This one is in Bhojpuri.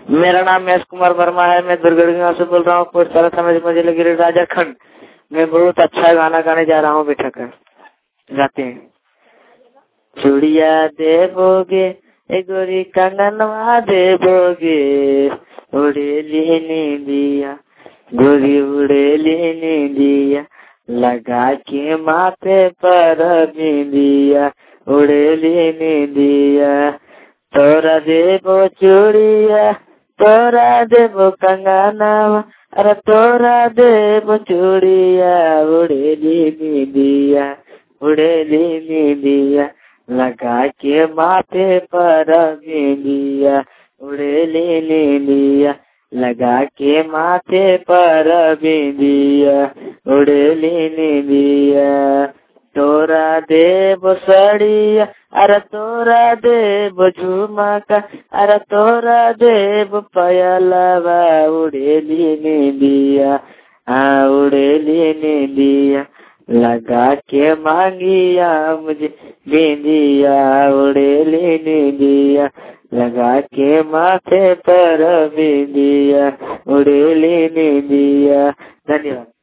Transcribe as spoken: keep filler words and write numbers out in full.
मेरा नाम महेश कुमार वर्मा है। मैं दुर्गढ़ गाँव से बोल रहा हूँ। पोस्ट सारा समझ मजे लगी राजाखंड। मैं बहुत अच्छा गाना गाने जा रहा हूँ। बेटा कर गाते हैं। चूड़िया देवोगे ए गोरी कंगनवा देवोगे, उड़ेली नींदिया गोरी उड़ेली नींदिया, लगा के माथे पर बिंदिया, उड़ेली नींदिया। तोरा देवो चूड़िया तोरा देवो कंगनवा, अरे तोरा देवो चूड़िया, उड़ेली नींदिया उड़ेली नींदिया, लगा के माथे पर बिंदिया, उड़ेली नींदिया, लगा के माथे पर बिंदिया, उड़ेली नींदिया। तोरा देव सड़िया अरे तोरा देव झुमका, अरे तोरा देव पयलवा, उड़ेली नींदिया हाँ उड़ेली नींदिया, लगा के मांगिया मुझे बिंदिया, उड़ेली नींदिया, लगा के माथे पर बिंदिया, उड़ेली नींदिया। धन्यवाद।